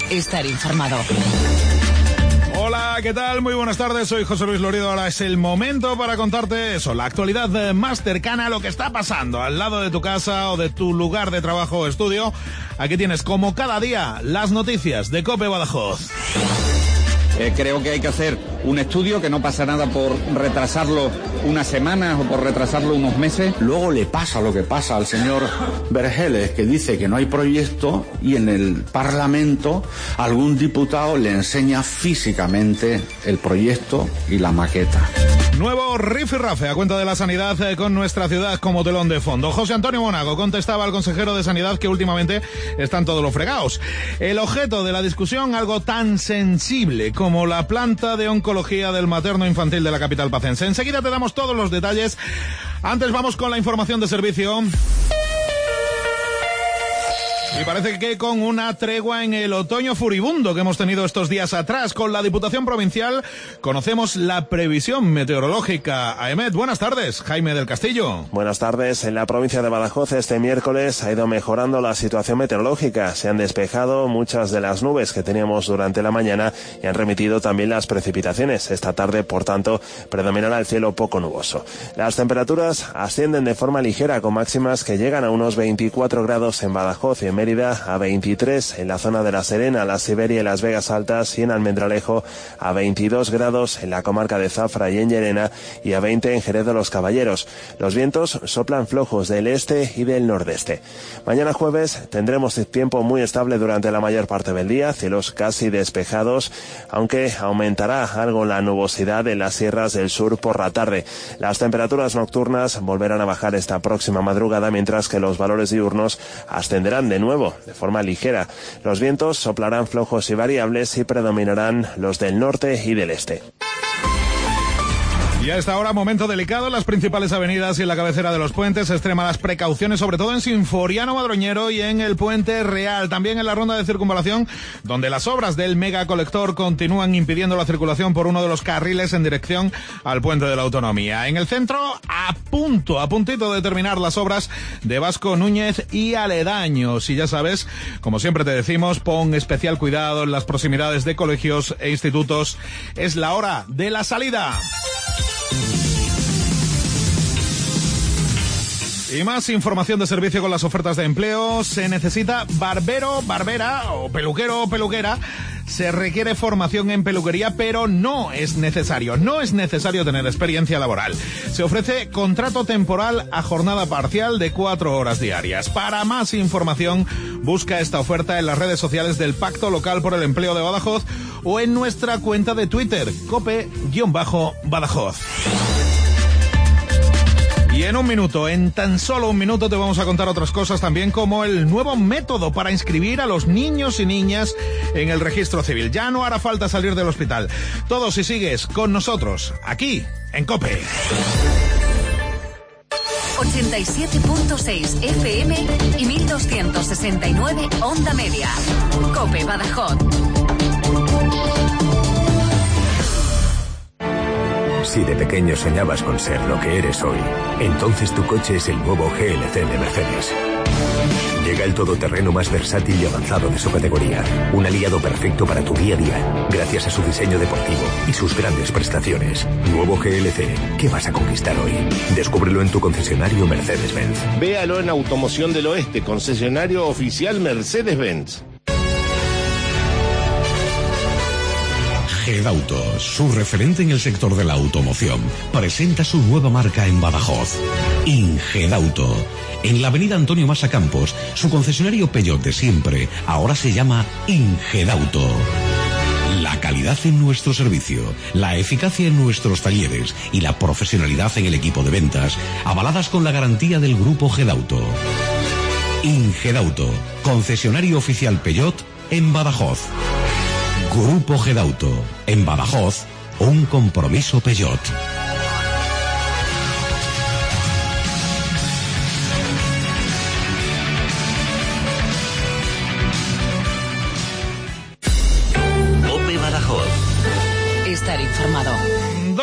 Estar informado. Hola, ¿qué tal? Muy buenas tardes, soy José Luis Lorido. Ahora es el momento para contarte eso, la actualidad más cercana a lo que está pasando al lado de tu casa o de tu lugar de trabajo o estudio. Aquí tienes, como cada día, las noticias de COPE Badajoz. Creo que hay que hacer un estudio, que no pasa nada por retrasarlo unas semanas o por retrasarlo unos meses. Luego le pasa lo que pasa al señor Vergeles, que dice que no hay proyecto, y en el Parlamento algún diputado le enseña físicamente el proyecto y la maqueta. Nuevo rifirrafe a cuenta de la sanidad con nuestra ciudad como telón de fondo. José Antonio Monago contestaba al consejero de Sanidad que últimamente están todos los fregados. El objeto de la discusión, algo tan sensible como la planta de oncología del materno infantil de la capital pacense. Enseguida te damos todos los detalles. Antes vamos con la información de servicio. Y parece que con una tregua en el otoño furibundo que hemos tenido estos días atrás, con la Diputación Provincial conocemos la previsión meteorológica. AEMET, buenas tardes. Jaime del Castillo. Buenas tardes. En la provincia de Badajoz este miércoles ha ido mejorando la situación meteorológica. Se han despejado muchas de las nubes que teníamos durante la mañana y han remitido también las precipitaciones. Esta tarde, por tanto, predominará el cielo poco nuboso. Las temperaturas ascienden de forma ligera, con máximas que llegan a unos 24 grados en Badajoz y en Mérida, a 23 en la zona de La Serena, la Siberia y las Vegas Altas, y en Almendralejo a 22 grados en la comarca de Zafra y en Llerena, y a 20 en Jerez de los Caballeros. Los vientos soplan flojos del este y del nordeste. Mañana jueves tendremos tiempo muy estable durante la mayor parte del día, cielos casi despejados, aunque aumentará algo la nubosidad en las sierras del sur por la tarde. Las temperaturas nocturnas volverán a bajar esta próxima madrugada, mientras que los valores diurnos ascenderán de nuevo de forma ligera. Los vientos soplarán flojos y variables y predominarán los del norte y del este. Y a esta hora, momento delicado en las principales avenidas y en la cabecera de los puentes. Extremadas precauciones, sobre todo en Sinforiano Madroñero y en el Puente Real. También en la ronda de circunvalación, donde las obras del megacolector continúan impidiendo la circulación por uno de los carriles en dirección al Puente de la Autonomía. En el centro, a puntito de terminar las obras de Vasco Núñez y aledaños. Y ya sabes, como siempre te decimos, pon especial cuidado en las proximidades de colegios e institutos. Es la hora de la salida. Y más información de servicio con las ofertas de empleo. Se necesita barbero, barbera o peluquero o peluquera. Se requiere formación en peluquería, pero no es necesario tener experiencia laboral. Se ofrece contrato temporal a jornada parcial de 4 horas diarias. Para más información, busca esta oferta en las redes sociales del Pacto Local por el Empleo de Badajoz o en nuestra cuenta de Twitter, cope-badajoz. Y en tan solo un minuto te vamos a contar otras cosas también, como el nuevo método para inscribir a los niños y niñas en el registro civil. Ya no hará falta salir del hospital. Todo si sigues con nosotros, aquí, en COPE. 87.6 FM y 1269 Onda Media. COPE Badajoz. Si de pequeño soñabas con ser lo que eres hoy, entonces tu coche es el nuevo GLC de Mercedes. Llega el todoterreno más versátil y avanzado de su categoría, un aliado perfecto para tu día a día, gracias a su diseño deportivo y sus grandes prestaciones. Nuevo GLC, ¿qué vas a conquistar hoy? Descúbrelo en tu concesionario Mercedes-Benz. Véalo en Automoción del Oeste, concesionario oficial Mercedes-Benz. Gedauto, su referente en el sector de la automoción, presenta su nueva marca en Badajoz, Ingedauto. En la avenida Antonio Masa Campos, su concesionario Peugeot de siempre, ahora se llama Ingedauto. La calidad en nuestro servicio, la eficacia en nuestros talleres y la profesionalidad en el equipo de ventas, avaladas con la garantía del Grupo Gedauto. Ingedauto, concesionario oficial Peugeot en Badajoz. Grupo Gedauto, en Badajoz, un compromiso Peugeot. Estar informado.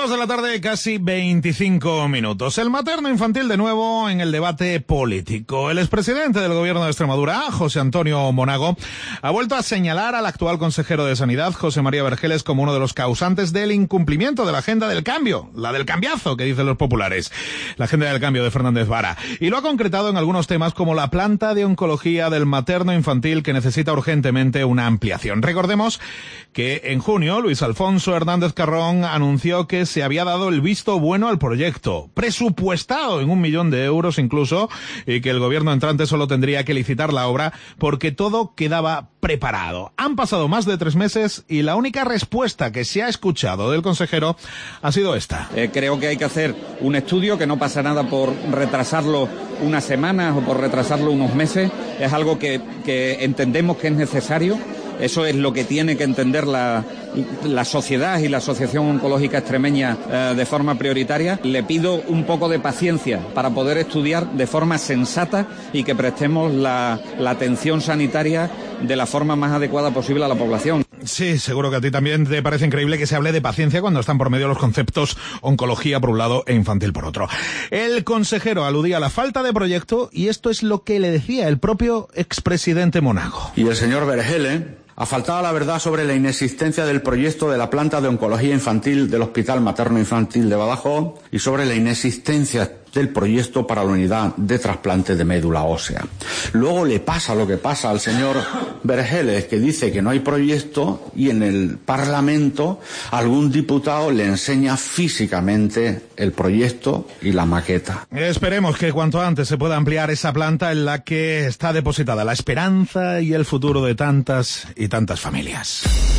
2 de la tarde, casi 25 minutos. El materno infantil de nuevo en el debate político. El expresidente del gobierno de Extremadura, José Antonio Monago, ha vuelto a señalar al actual consejero de Sanidad, José María Vergeles, como uno de los causantes del incumplimiento de la agenda del cambio, la del cambiazo que dicen los populares, la agenda del cambio de Fernández Vara. Y lo ha concretado en algunos temas como la planta de oncología del materno infantil que necesita urgentemente una ampliación. Recordemos que en junio Luis Alfonso Hernández Carrón anunció que se había dado el visto bueno al proyecto, presupuestado en 1 millón de euros incluso, y que el gobierno entrante solo tendría que licitar la obra porque todo quedaba preparado. Han pasado más de 3 meses y la única respuesta que se ha escuchado del consejero ha sido esta. Creo que hay que hacer un estudio, que no pasa nada por retrasarlo unas semanas o por retrasarlo unos meses. Es algo que entendemos que es necesario. Eso es lo que tiene que entender la sociedad y la Asociación Oncológica Extremeña de forma prioritaria. Le pido un poco de paciencia para poder estudiar de forma sensata y que prestemos la atención sanitaria de la forma más adecuada posible a la población. Sí, seguro que a ti también te parece increíble que se hable de paciencia cuando están por medio los conceptos oncología por un lado e infantil por otro. El consejero aludía a la falta de proyecto y esto es lo que le decía el propio expresidente Monago. Y el señor Vergeles ha faltado la verdad sobre la inexistencia del proyecto de la planta de oncología infantil del Hospital Materno Infantil de Badajoz y sobre la inexistencia del proyecto para la unidad de trasplante de médula ósea. Luego le pasa lo que pasa al señor Vergeles, que dice que no hay proyecto y en el Parlamento algún diputado le enseña físicamente el proyecto y la maqueta. Esperemos que cuanto antes se pueda ampliar esa planta en la que está depositada la esperanza y el futuro de tantas y tantas familias.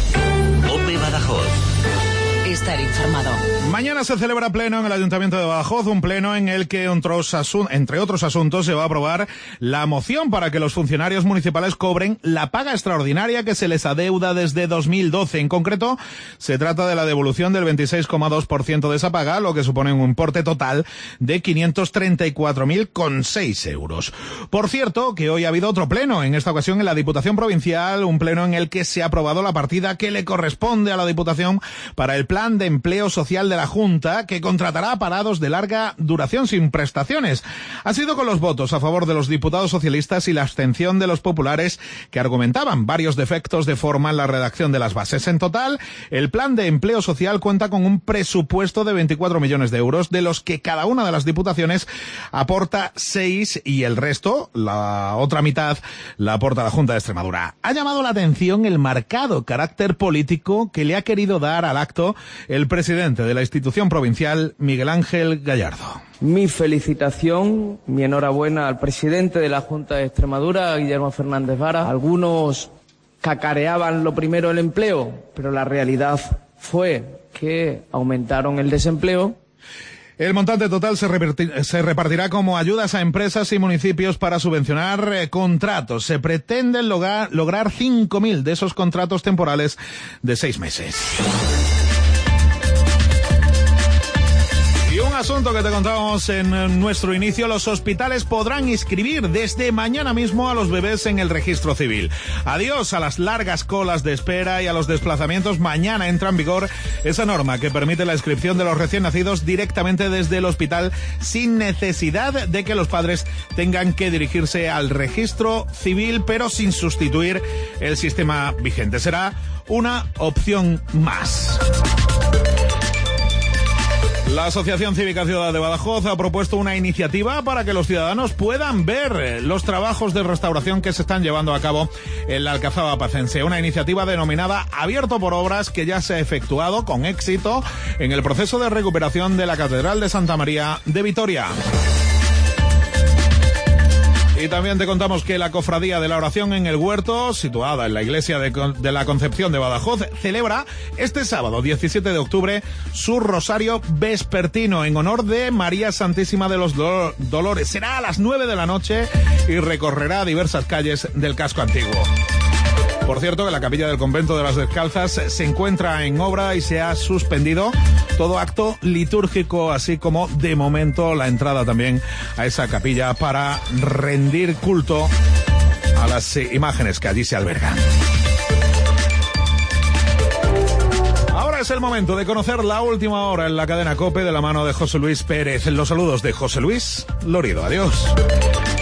COPE Badajoz. Estar informado. Mañana se celebra pleno en el Ayuntamiento de Badajoz, un pleno en el que, entre otros asuntos, se va a aprobar la moción para que los funcionarios municipales cobren la paga extraordinaria que se les adeuda desde 2012. En concreto, se trata de la devolución del 26,2% de esa paga, lo que supone un importe total de 534.006 euros. Por cierto, que hoy ha habido otro pleno, en esta ocasión en la Diputación Provincial, un pleno en el que se ha aprobado la partida que le corresponde a la Diputación para el Plan de Empleo Social de la Junta, que contratará a parados de larga duración sin prestaciones. Ha sido con los votos a favor de los diputados socialistas y la abstención de los populares, que argumentaban varios defectos de forma en la redacción de las bases. En total, el Plan de Empleo Social cuenta con un presupuesto de 24 millones de euros, de los que cada una de las diputaciones aporta 6 y el resto, la otra mitad, la aporta la Junta de Extremadura. Ha llamado la atención el marcado carácter político que le ha querido dar al acto el presidente de la institución provincial, Miguel Ángel Gallardo. Mi felicitación, mi enhorabuena al presidente de la Junta de Extremadura, Guillermo Fernández Vara. Algunos cacareaban lo primero el empleo, pero la realidad fue que aumentaron el desempleo. El montante total se repartirá como ayudas a empresas y municipios para subvencionar contratos. Se pretenden lograr 5.000 de esos contratos temporales de 6 meses. Y un asunto que te contábamos en nuestro inicio: los hospitales podrán inscribir desde mañana mismo a los bebés en el registro civil. Adiós a las largas colas de espera y a los desplazamientos. Mañana entra en vigor esa norma que permite la inscripción de los recién nacidos directamente desde el hospital, sin necesidad de que los padres tengan que dirigirse al registro civil, pero sin sustituir el sistema vigente. Será una opción más. La Asociación Cívica Ciudad de Badajoz ha propuesto una iniciativa para que los ciudadanos puedan ver los trabajos de restauración que se están llevando a cabo en la Alcazaba Pacense. Una iniciativa denominada Abierto por Obras, que ya se ha efectuado con éxito en el proceso de recuperación de la Catedral de Santa María de Vitoria. Y también te contamos que la Cofradía de la Oración en el Huerto, situada en la Iglesia de la Concepción de Badajoz, celebra este sábado 17 de octubre su rosario vespertino en honor de María Santísima de los Dolores. Será a las 9 de la noche y recorrerá diversas calles del casco antiguo. Por cierto, que la capilla del convento de las Descalzas se encuentra en obra y se ha suspendido todo acto litúrgico, así como, de momento, la entrada también a esa capilla para rendir culto a las imágenes que allí se albergan. Ahora Es el momento de conocer la última hora en la cadena COPE de la mano de José Luis Pérez. Los saludos de José Luis Lorido. Adiós.